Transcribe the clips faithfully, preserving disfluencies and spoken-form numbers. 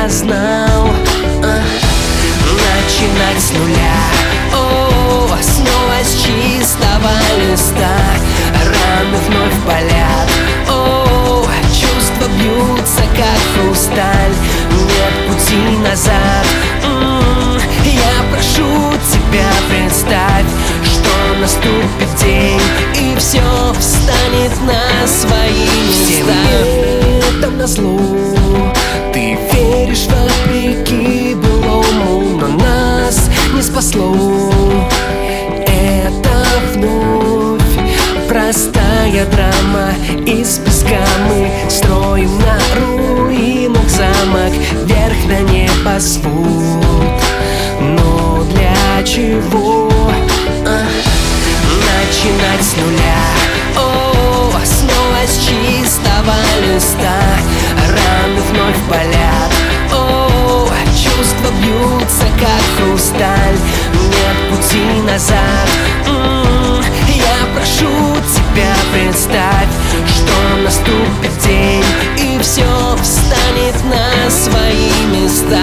знал. а, Начинать с нуля, о, снова с чистого листа. Раны вновь болят, о, чувства бьются, как хрусталь. Нет пути назад. М-м, я прошу тебя, представь, что наступит день, и все встанет на свои места. Всем летом назло ты веришь вопреки былому, но нас не спасло. Это вновь простая драма. Из песка мы строим на руинах замок, вверх на небосвод. Но для чего а, начинать с нуля? О, снова с чистого листа. Раны вновь болят, о, чувства бьются, как хрусталь. Нет пути назад. М-м, я прошу тебя, представь, что наступит день, и все встанет на свои места.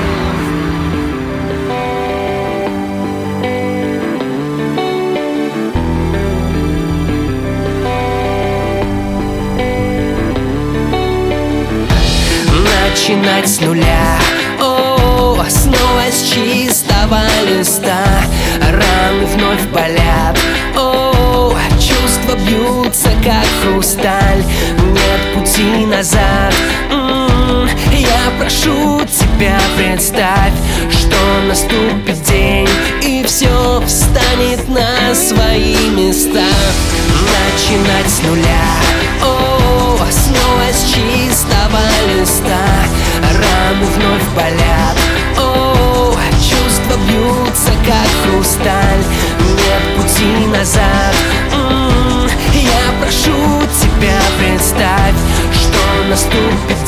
Начинать с нуля, о, снова с чистого листа. Раны вновь болят, о, чувства бьются, как хрусталь. Нет пути назад. М-м, я прошу тебя, представь, что наступит день, и все встанет на свои места. Начинать с нуля, о, снова с чистого листа. Раны вновь болят, о, чувства бьются, как хрусталь. Нет пути назад. М-м, я прошу тебя, представь, что наступит